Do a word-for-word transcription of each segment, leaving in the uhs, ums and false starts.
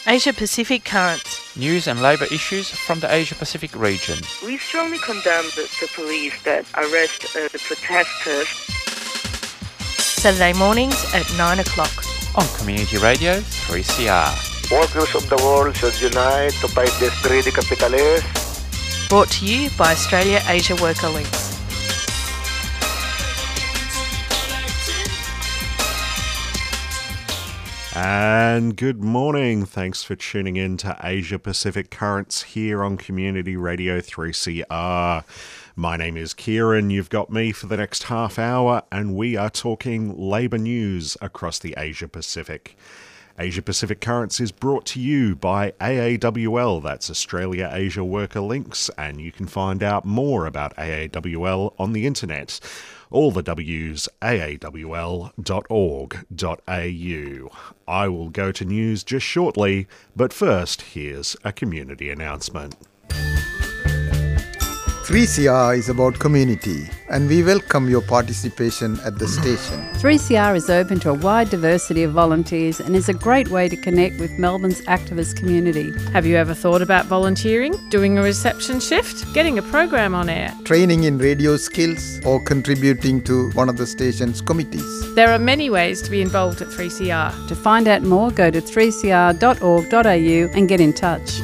Asia Pacific Currents. News and labour issues from the Asia Pacific region. We strongly condemn the, the police that arrest uh, the protesters. Saturday mornings at nine o'clock. On Community Radio three C R. Workers of the world should unite to fight this greedy capitalists. Brought to you by Australia Asia Worker Links. And good morning. Thanks for tuning in to Asia Pacific Currents here on Community Radio three C R. My name is Kieran. You've got me for the next half hour, and we are talking labour news across the Asia Pacific. Asia Pacific Currents is brought to you by A A W L, that's Australia Asia Worker Links, and you can find out more about A A W L on the internet. All the W's, A A W L dot org dot A U. I will go to news just shortly, but first, here's a community announcement. three C R is about community, and we welcome your participation at the station. three C R is open to a wide diversity of volunteers and is a great way to connect with Melbourne's activist community. Have you ever thought about volunteering, doing a reception shift, getting a program on air, training in radio skills, or contributing to one of the station's committees? There are many ways to be involved at three C R. To find out more, go to three c r dot org dot a u and get in touch.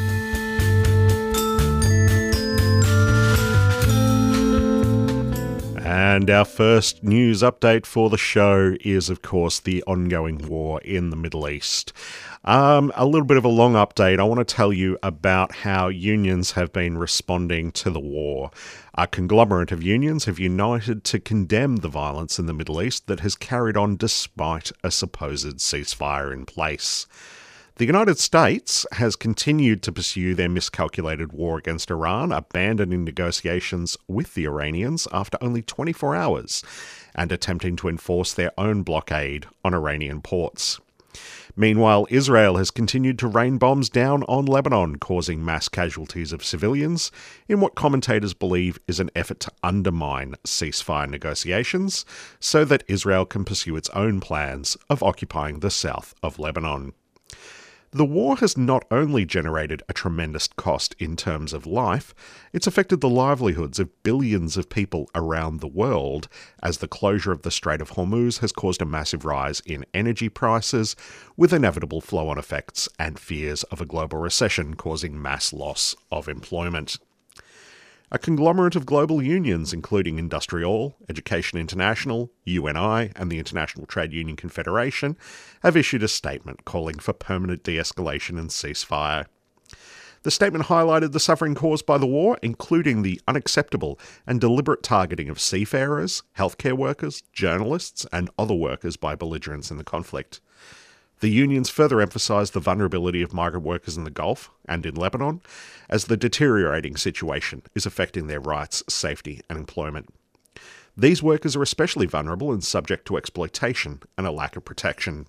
And our first news update for the show is, of course, the ongoing war in the Middle East. Um, a little bit of a long update. I want to tell you about how unions have been responding to the war. A conglomerate of unions have united to condemn the violence in the Middle East that has carried on despite a supposed ceasefire in place. The United States has continued to pursue their miscalculated war against Iran, abandoning negotiations with the Iranians after only twenty-four hours, and attempting to enforce their own blockade on Iranian ports. Meanwhile, Israel has continued to rain bombs down on Lebanon, causing mass casualties of civilians in what commentators believe is an effort to undermine ceasefire negotiations so that Israel can pursue its own plans of occupying the south of Lebanon. The war has not only generated a tremendous cost in terms of life, it's affected the livelihoods of billions of people around the world, as the closure of the Strait of Hormuz has caused a massive rise in energy prices, with inevitable flow-on effects and fears of a global recession causing mass loss of employment. A conglomerate of global unions, including Industrial, Education International, U N I, and the International Trade Union Confederation, have issued a statement calling for permanent de-escalation and ceasefire. The statement highlighted the suffering caused by the war, including the unacceptable and deliberate targeting of seafarers, healthcare workers, journalists, and other workers by belligerents in the conflict. The unions further emphasised the vulnerability of migrant workers in the Gulf and in Lebanon, as the deteriorating situation is affecting their rights, safety and employment. These workers are especially vulnerable and subject to exploitation and a lack of protection.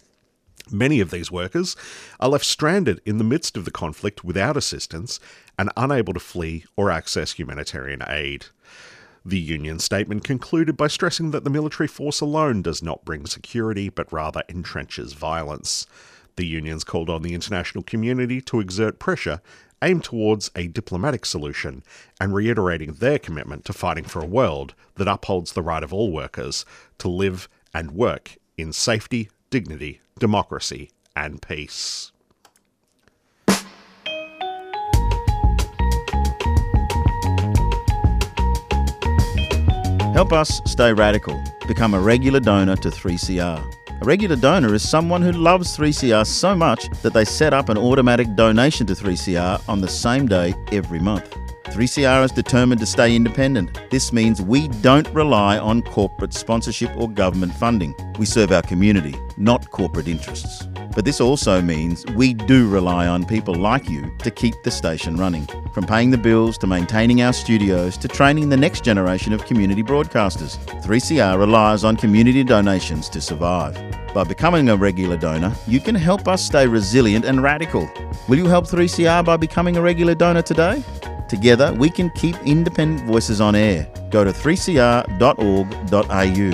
Many of these workers are left stranded in the midst of the conflict without assistance and unable to flee or access humanitarian aid. The union statement concluded by stressing that the military force alone does not bring security, but rather entrenches violence. The unions called on the international community to exert pressure aimed towards a diplomatic solution, and reiterating their commitment to fighting for a world that upholds the right of all workers to live and work in safety, dignity, democracy, and peace. Help us stay radical. Become a regular donor to three C R. A regular donor is someone who loves three C R so much that they set up an automatic donation to three C R on the same day every month. three C R is determined to stay independent. This means we don't rely on corporate sponsorship or government funding. We serve our community, not corporate interests. But this also means we do rely on people like you to keep the station running. From paying the bills to maintaining our studios to training the next generation of community broadcasters, three C R relies on community donations to survive. By becoming a regular donor, you can help us stay resilient and radical. Will you help three C R by becoming a regular donor today? Together, we can keep independent voices on air. Go to three c r dot org dot a u.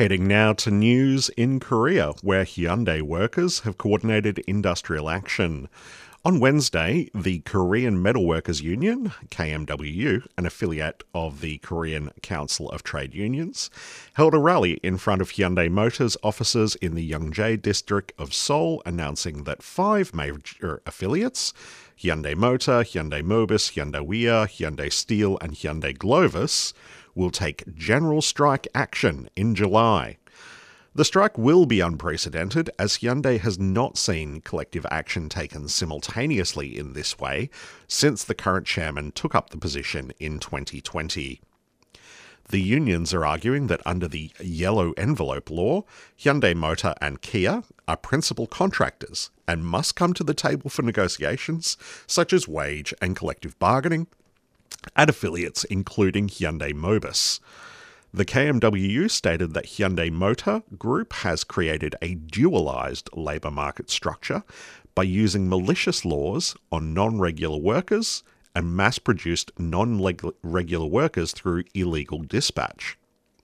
Heading now to news in Korea, where Hyundai workers have coordinated industrial action. On Wednesday, the Korean Metalworkers Union, K M W U, an affiliate of the Korean Council of Trade Unions, held a rally in front of Hyundai Motors offices in the Yeongjae district of Seoul, announcing that five major affiliates, Hyundai Motor, Hyundai Mobis, Hyundai Wia, Hyundai Steel and Hyundai Glovis, will take general strike action in July. The strike will be unprecedented, as Hyundai has not seen collective action taken simultaneously in this way since the current chairman took up the position in twenty twenty. The unions are arguing that under the Yellow Envelope law, Hyundai Motor and Kia are principal contractors and must come to the table for negotiations such as wage and collective bargaining at affiliates including Hyundai Mobis. The K M W U stated that Hyundai Motor Group has created a dualised labour market structure by using malicious laws on non-regular workers and mass-produced non-regular workers through illegal dispatch.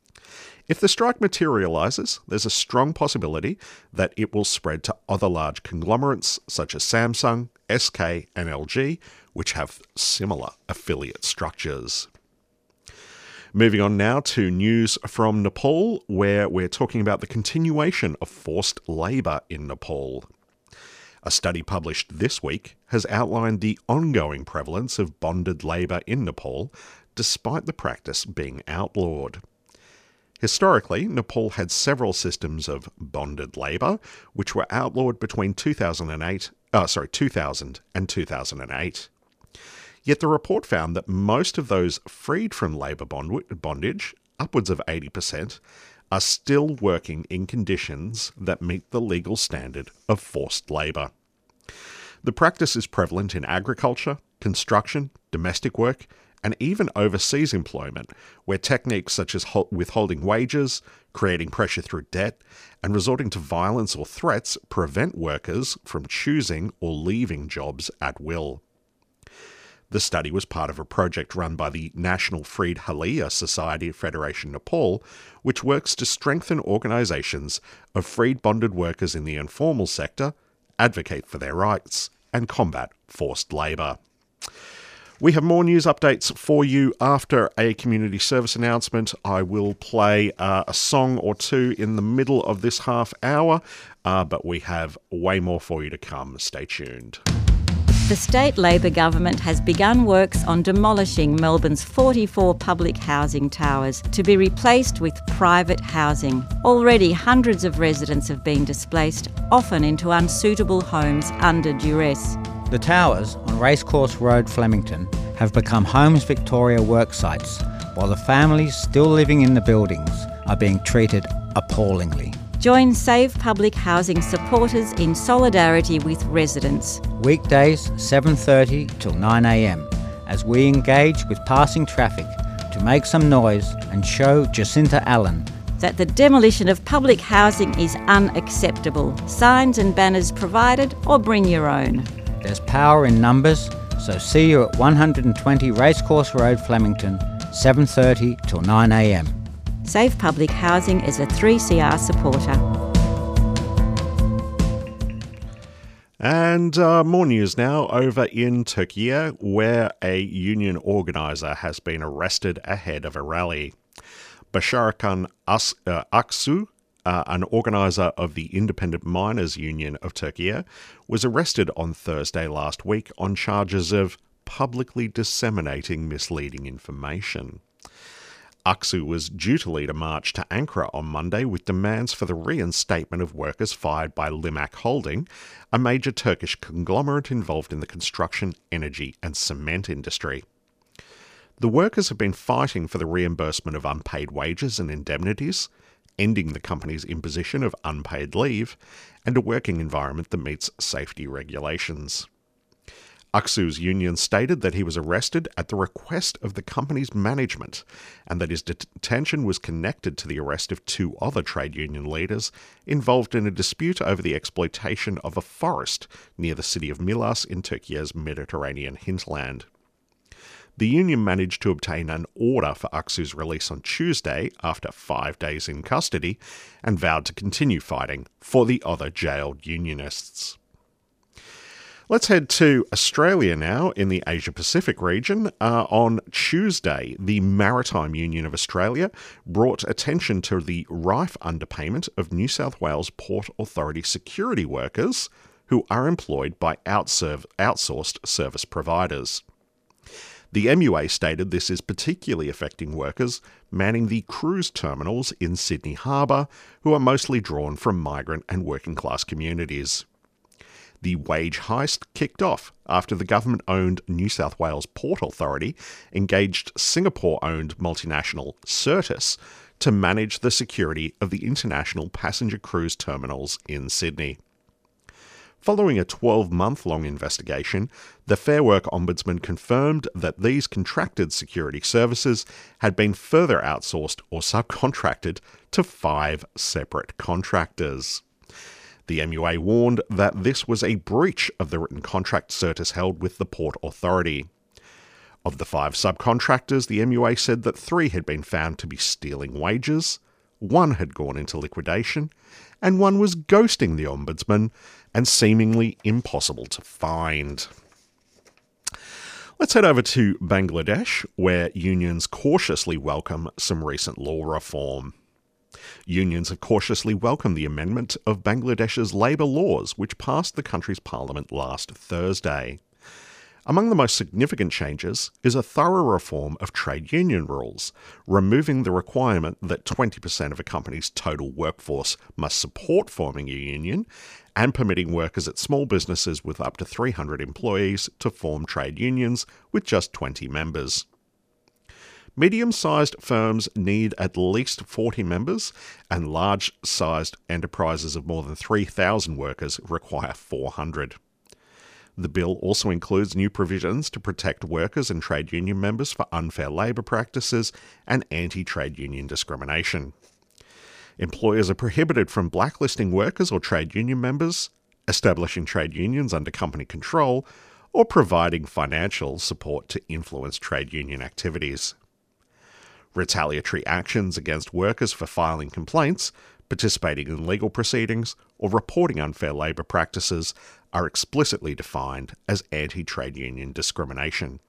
If the strike materialises, there's a strong possibility that it will spread to other large conglomerates such as Samsung, S K and L G, which have similar affiliate structures. Moving on now to news from Nepal, where we're talking about the continuation of forced labour in Nepal. A study published this week has outlined the ongoing prevalence of bonded labour in Nepal, despite the practice being outlawed. Historically, Nepal had several systems of bonded labour, which were outlawed between two thousand eight, uh, sorry, two thousand and two thousand eight. Yet the report found that most of those freed from labour bond- bondage, upwards of eighty percent, are still working in conditions that meet the legal standard of forced labour. The practice is prevalent in agriculture, construction, domestic work, and even overseas employment, where techniques such as withholding wages, creating pressure through debt, and resorting to violence or threats prevent workers from choosing or leaving jobs at will. The study was part of a project run by the National Freed Halia Society of Federation Nepal, which works to strengthen organisations of freed bonded workers in the informal sector, advocate for their rights, and combat forced labour. We have more news updates for you after a community service announcement. I will play uh, a song or two in the middle of this half hour, uh, but we have way more for you to come. Stay tuned. The state Labor government has begun works on demolishing Melbourne's forty-four public housing towers to be replaced with private housing. Already hundreds of residents have been displaced, often into unsuitable homes under duress. The towers on Racecourse Road, Flemington, have become Homes Victoria work sites, while the families still living in the buildings are being treated appallingly. Join Save Public Housing supporters in solidarity with residents. Weekdays seven thirty till nine a m as we engage with passing traffic to make some noise and show Jacinta Allen that the demolition of public housing is unacceptable. Signs and banners provided, or bring your own. There's power in numbers, so see you at one hundred twenty Racecourse Road, Flemington, seven thirty till nine a m. Save Public Housing is a three C R supporter. And uh, more news now over in Turkey, where a union organiser has been arrested ahead of a rally. Basharkan As- uh, Aksu, uh, an organiser of the Independent Miners Union of Turkey, was arrested on Thursday last week on charges of publicly disseminating misleading information. Aksu was due to lead a march to Ankara on Monday with demands for the reinstatement of workers fired by Limak Holding, a major Turkish conglomerate involved in the construction, energy and cement industry. The workers have been fighting for the reimbursement of unpaid wages and indemnities, ending the company's imposition of unpaid leave, and a working environment that meets safety regulations. Aksu's union stated that he was arrested at the request of the company's management and that his detention was connected to the arrest of two other trade union leaders involved in a dispute over the exploitation of a forest near the city of Milas in Turkey's Mediterranean hinterland. The union managed to obtain an order for Aksu's release on Tuesday after five days in custody and vowed to continue fighting for the other jailed unionists. Let's head to Australia now in the Asia-Pacific region. Uh, on Tuesday, the Maritime Union of Australia brought attention to the rife underpayment of New South Wales Port Authority security workers who are employed by outserv- outsourced service providers. The M U A stated this is particularly affecting workers manning the cruise terminals in Sydney Harbour, who are mostly drawn from migrant and working class communities. The wage heist kicked off after the government-owned New South Wales Port Authority engaged Singapore-owned multinational Certis to manage the security of the international passenger cruise terminals in Sydney. Following a twelve-month-long investigation, the Fair Work Ombudsman confirmed that these contracted security services had been further outsourced or subcontracted to five separate contractors. The M U A warned that this was a breach of the written contract Certis held with the Port Authority. Of the five subcontractors, the M U A said that three had been found to be stealing wages, one had gone into liquidation, and one was ghosting the Ombudsman and seemingly impossible to find. Let's head over to Bangladesh, where unions cautiously welcome some recent law reform. Unions have cautiously welcomed the amendment of Bangladesh's labour laws, which passed the country's parliament last Thursday. Among the most significant changes is a thorough reform of trade union rules, removing the requirement that twenty percent of a company's total workforce must support forming a union, and permitting workers at small businesses with up to three hundred employees to form trade unions with just twenty members. Medium-sized firms need at least forty members, and large-sized enterprises of more than three thousand workers require four hundred. The bill also includes new provisions to protect workers and trade union members for unfair labour practices and anti-trade union discrimination. Employers are prohibited from blacklisting workers or trade union members, establishing trade unions under company control, or providing financial support to influence trade union activities. Retaliatory actions against workers for filing complaints, participating in legal proceedings, or reporting unfair labour practices are explicitly defined as anti-trade union discrimination.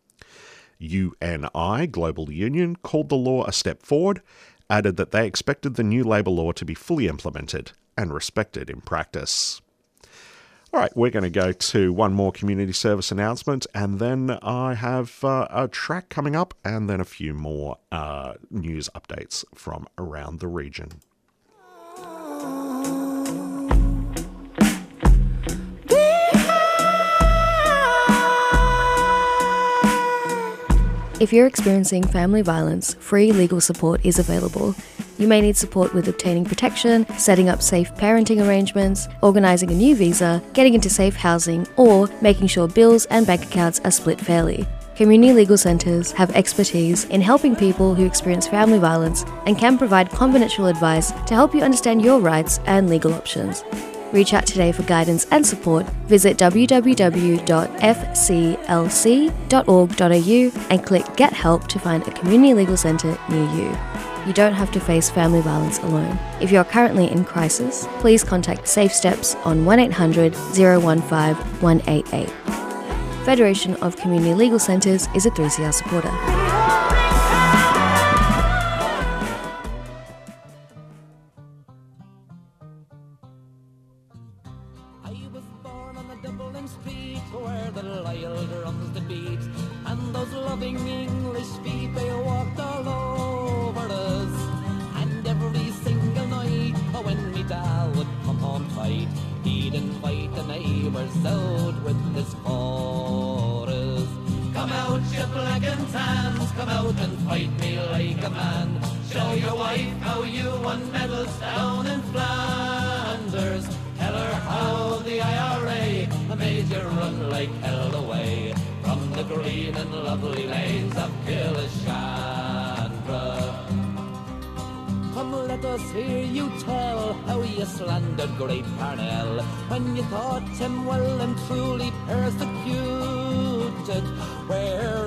U N I Global Union called the law a step forward, added that they expected the new labour law to be fully implemented and respected in practice. All right, we're going to go to one more community service announcement, and then I have uh, a track coming up, and then a few more uh, news updates from around the region. If you're experiencing family violence, free legal support is available. You may need support with obtaining protection, setting up safe parenting arrangements, organising a new visa, getting into safe housing, or making sure bills and bank accounts are split fairly. Community legal centres have expertise in helping people who experience family violence and can provide confidential advice to help you understand your rights and legal options. Reach out today for guidance and support. Visit w w w dot f c l c dot org dot a u and click Get Help to find a community legal centre near you. You don't have to face family violence alone. If you're currently in crisis, please contact Safe Steps on one eight hundred, zero one five, one eight eight. Federation of Community Legal Centres is a three C R supporter. Great Parnell, when you thought him well and truly persecuted, where are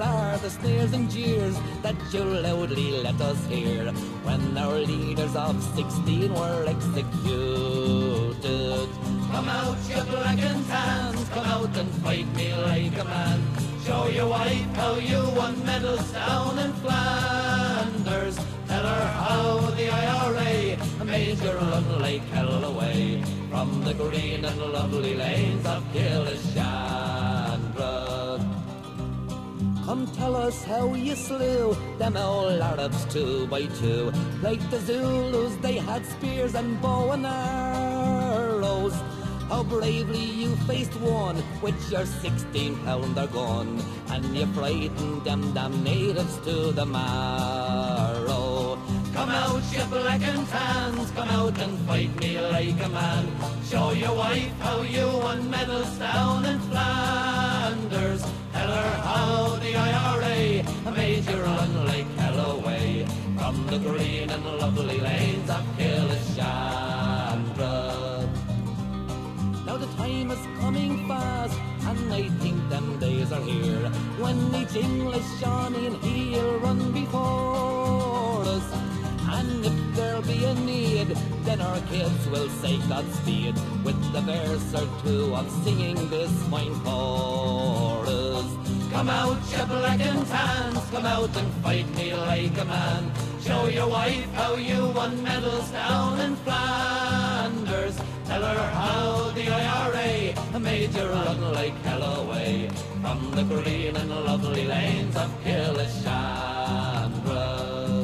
the sneers and jeers that you loudly let us hear when our leaders of sixteen were executed. Come out, you black and tans, come out and fight me like a man. Show your wife how you won medals down in Flanders. Tell her how the I R A made you run like hell away from the green and lovely lanes of Kilishandra. Come tell us how you slew them old Arabs two by two. Like the Zulus, they had spears and bow and arrows. How bravely you faced one with your sixteen pounder gun, and you frightened them damn natives to the marrow. Come out, you black and tans, come out and fight me like a man. Show your wife how you won medals down in Flanders. Tell her how the I R A made you run like hell away from the green and lovely lanes of Kilishandra. Now the time is coming fast, and I think them days are here when each English Johnny and he'll run before us. And if there be a need, then our kids will say Godspeed with the verse or two of singing this fine chorus. Come out, you black and tans, come out and fight me like a man. Show your wife how you won medals down in Flanders. Tell her how the I R A made you run like hell away from the green and lovely lanes of Kilishandra.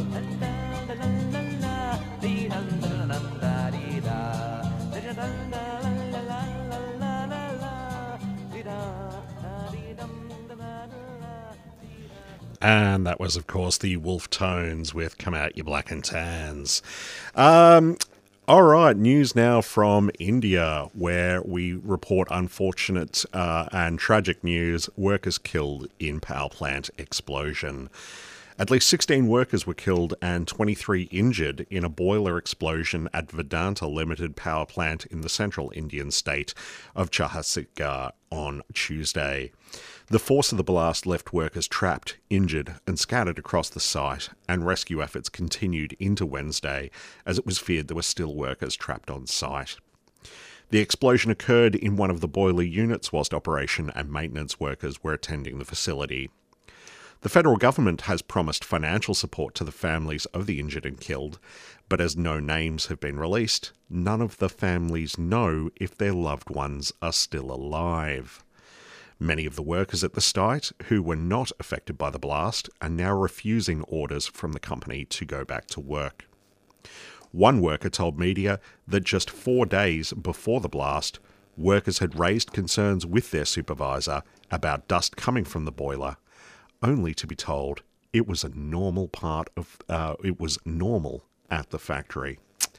And that was, of course, the Wolf Tones with Come Out You Black and Tans. Um, all right, news now from India, where we report unfortunate uh, and tragic news. Workers killed in power plant explosion. At least sixteen workers were killed and twenty-three injured in a boiler explosion at Vedanta Limited power plant in the central Indian state of Chhattisgarh on Tuesday. The force of the blast left workers trapped, injured, and scattered across the site, and rescue efforts continued into Wednesday as it was feared there were still workers trapped on site. The explosion occurred in one of the boiler units whilst operation and maintenance workers were attending the facility. The federal government has promised financial support to the families of the injured and killed, but as no names have been released, none of the families know if their loved ones are still alive. Many of the workers at the site who were not affected by the blast are now refusing orders from the company to go back to work. One worker told media that just four days before the blast, workers had raised concerns with their supervisor about dust coming from the boiler, only to be told it was a normal part of uh, it was normal at the factory.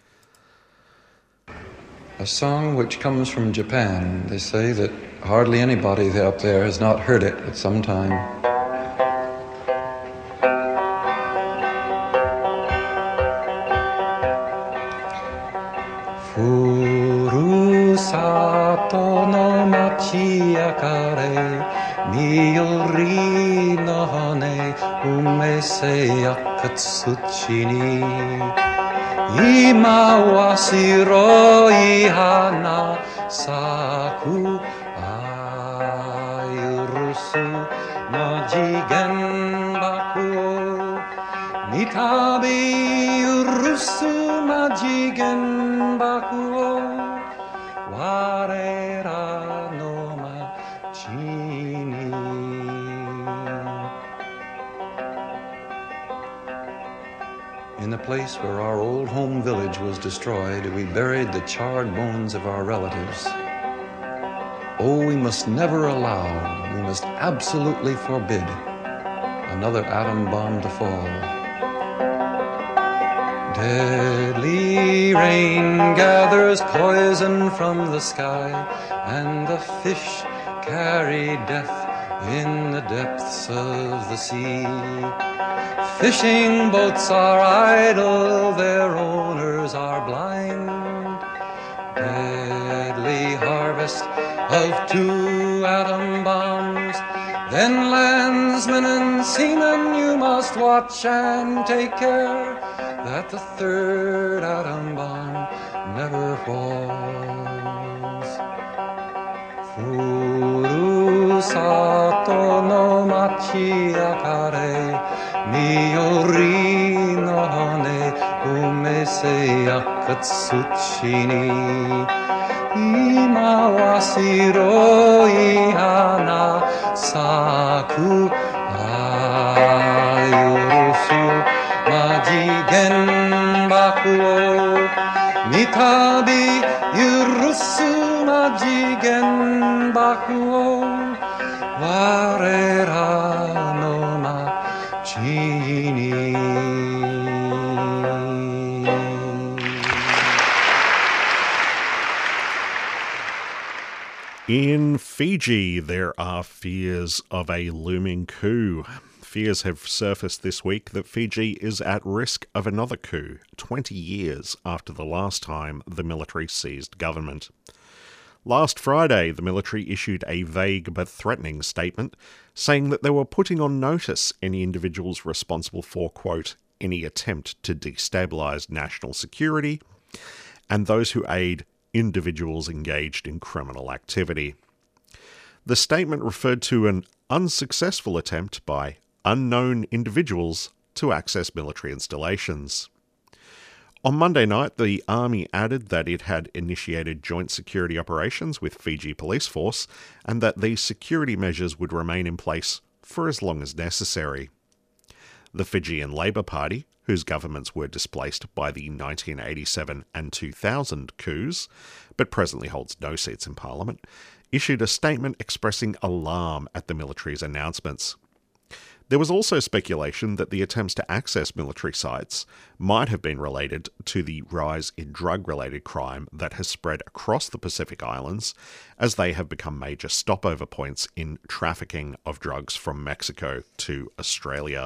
A song which comes from Japan. They say that hardly anybody up there has not heard it at some time. Furusato no machi yakare, miyori no hone, umese yakatsuchi ni. Ima wa shiroi hana saku ayurusu no jigen baku mitabi yurusu ma jigen baku warera no machi ni. In the place where our old home village was destroyed, we buried the charred bones of our relatives. Oh, we must never allow, we must absolutely forbid another atom bomb to fall. Deadly rain gathers poison from the sky, and the fish carry death in the depths of the sea. Fishing boats are idle, their owners are blind. Deadly harvest of two atom bombs, then lands Landsmen and seamen, you must watch and take care that the third atom bomb never falls. Furusato no machi akare, miyori no hane, umese yakatsuchi ni. Ima wa shiroi hana saku ayoroshu majigen baku o mitabi yurusu majigen baku o warera no machi ni. In Fiji, there are fears of a looming coup. Fears have surfaced this week that Fiji is at risk of another coup, twenty years after the last time the military seized government. Last Friday, the military issued a vague but threatening statement saying that they were putting on notice any individuals responsible for, quote, any attempt to destabilise national security, and those who aid individuals engaged in criminal activity. The statement referred to an unsuccessful attempt by unknown individuals to access military installations. On Monday night, the Army added that it had initiated joint security operations with Fiji Police Force and that these security measures would remain in place for as long as necessary. The Fijian Labour Party, whose governments were displaced by the nineteen eighty-seven and two thousand coups, but presently holds no seats in Parliament, issued a statement expressing alarm at the military's announcements. There was also speculation that the attempts to access military sites might have been related to the rise in drug-related crime that has spread across the Pacific Islands, as they have become major stopover points in trafficking of drugs from Mexico to Australia.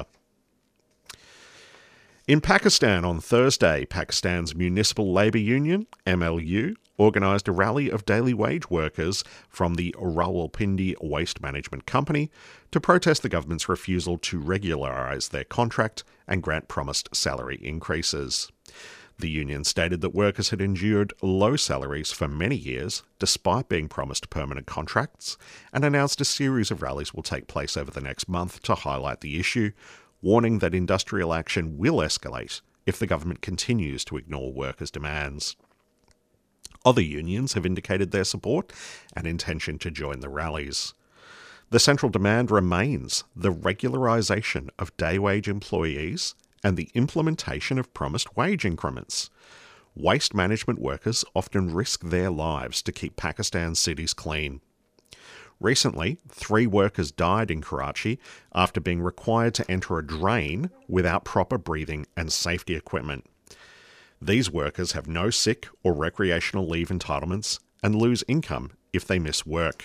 In Pakistan on Thursday, Pakistan's Municipal Labour Union, M L U, organised a rally of daily wage workers from the Rawalpindi Waste Management Company to protest the government's refusal to regularise their contract and grant promised salary increases. The union stated that workers had endured low salaries for many years, despite being promised permanent contracts, and announced a series of rallies will take place over the next month to highlight the issue, warning that industrial action will escalate if the government continues to ignore workers' demands. Other unions have indicated their support and intention to join the rallies. The central demand remains the regularisation of day wage employees and the implementation of promised wage increments. Waste management workers often risk their lives to keep Pakistan's cities clean. Recently, three workers died in Karachi after being required to enter a drain without proper breathing and safety equipment. These workers have no sick or recreational leave entitlements and lose income if they miss work.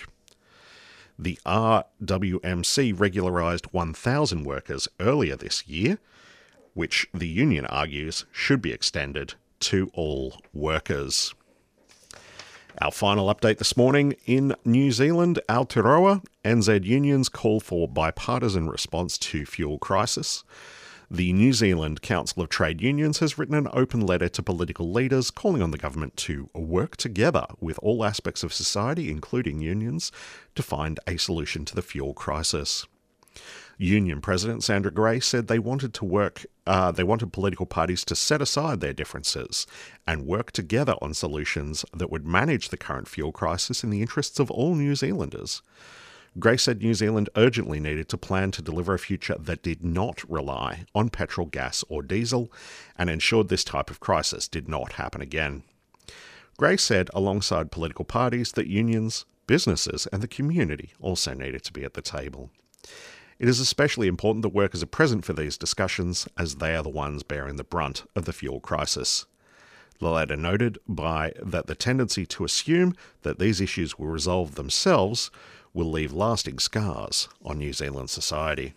The R W M C regularised one thousand workers earlier this year, which the union argues should be extended to all workers. Our final update this morning in New Zealand, Aotearoa, N Z unions call for bipartisan response to fuel crisis. The New Zealand Council of Trade Unions has written an open letter to political leaders calling on the government to work together with all aspects of society, including unions, to find a solution to the fuel crisis. Union President Sandra Gray said they wanted to work, uh, they wanted political parties to set aside their differences and work together on solutions that would manage the current fuel crisis in the interests of all New Zealanders. Gray said New Zealand urgently needed to plan to deliver a future that did not rely on petrol, gas or diesel, and ensured this type of crisis did not happen again. Gray said alongside political parties that unions, businesses and the community also needed to be at the table. It is especially important that workers are present for these discussions, as they are the ones bearing the brunt of the fuel crisis. The letter noted by that the tendency to assume that these issues will resolve themselves will leave lasting scars on New Zealand society.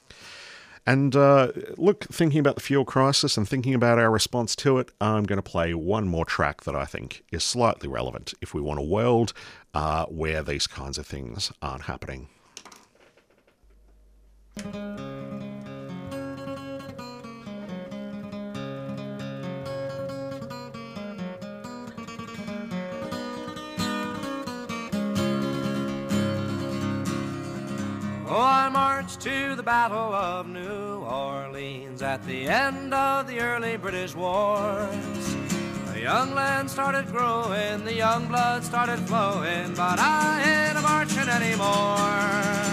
And uh, look, thinking about the fuel crisis and thinking about our response to it, I'm going to play one more track that I think is slightly relevant if we want a world uh, where these kinds of things aren't happening. Oh, I marched to the Battle of New Orleans at the end of the early British wars. The young land started growing, the young blood started flowing, but I ain't a marching anymore.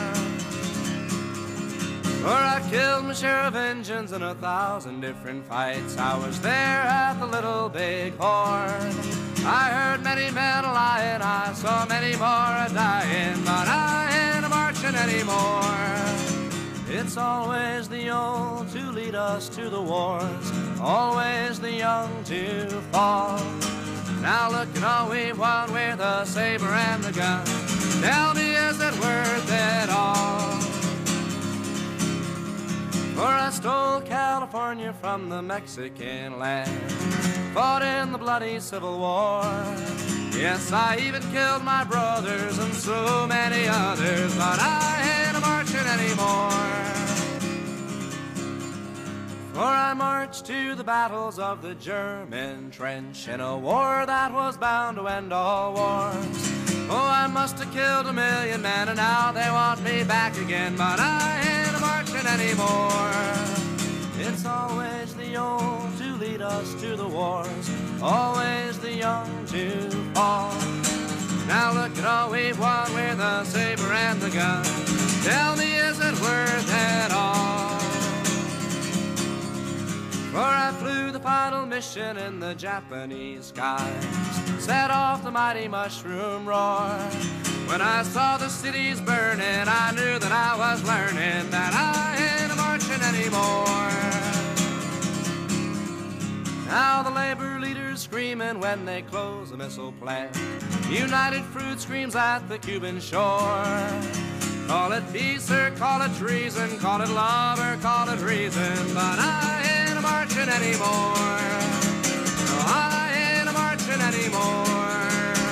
For I killed my share of Injuns in a thousand different fights. I was there at the Little Big Horn. I heard many men a-lying, I saw many more a-dying, but I ain't a marching anymore. It's always the old to lead us to the wars, always the young to fall. Now look at all we've won with the saber and the gun. Tell me, is it worth it all? For I stole California from the Mexican land, fought in the bloody Civil War. Yes, I even killed my brothers and so many others, but I ain't a marching anymore. For I marched to the battles of the German trench in a war that was bound to end all wars. Oh, I must have killed a million men and now they want me back again, but I ain't a marching anymore. It's always the old to lead us to the wars, always the young to fall. Now look at all we've won with the saber and the gun. Tell me, is it worth it all? For I flew the final mission in the Japanese skies, set off the mighty mushroom roar. When I saw the cities burning, I knew that I was learning that I ain't a marching anymore. Now the labor leaders screaming when they close a missile plant. United Fruit screams at the Cuban shore. Call it peace or call it treason, call it love or call it reason, but I ain't a marching anymore. No, I ain't a marching anymore.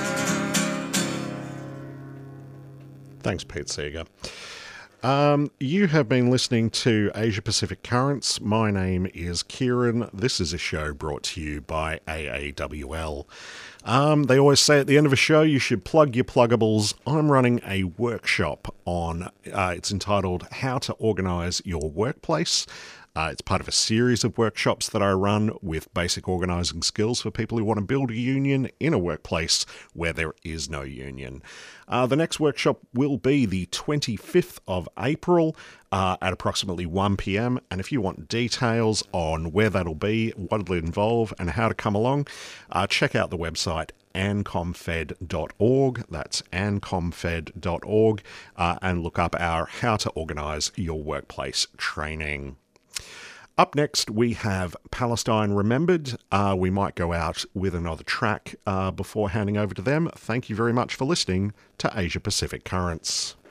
Thanks, Pete Seeger. Um, you have been listening to Asia Pacific Currents. My name is Kieran. This is a show brought to you by A A W L. Um, they always say at the end of a show you should plug your pluggables. I'm running a workshop on, uh, it's entitled How to Organise Your Workplace. Uh, it's part of a series of workshops that I run with basic organising skills for people who want to build a union in a workplace where there is no union. Uh, the next workshop will be the twenty-fifth of April uh, at approximately one p m. And if you want details on where that'll be, what it'll involve, and how to come along, uh, check out the website ancomfed dot org. That's ancomfed dot org, uh, and look up our How to Organise Your Workplace training. Up next, we have Palestine Remembered. Uh, we might go out with another track uh, before handing over to them. Thank you very much for listening to Asia Pacific Currents.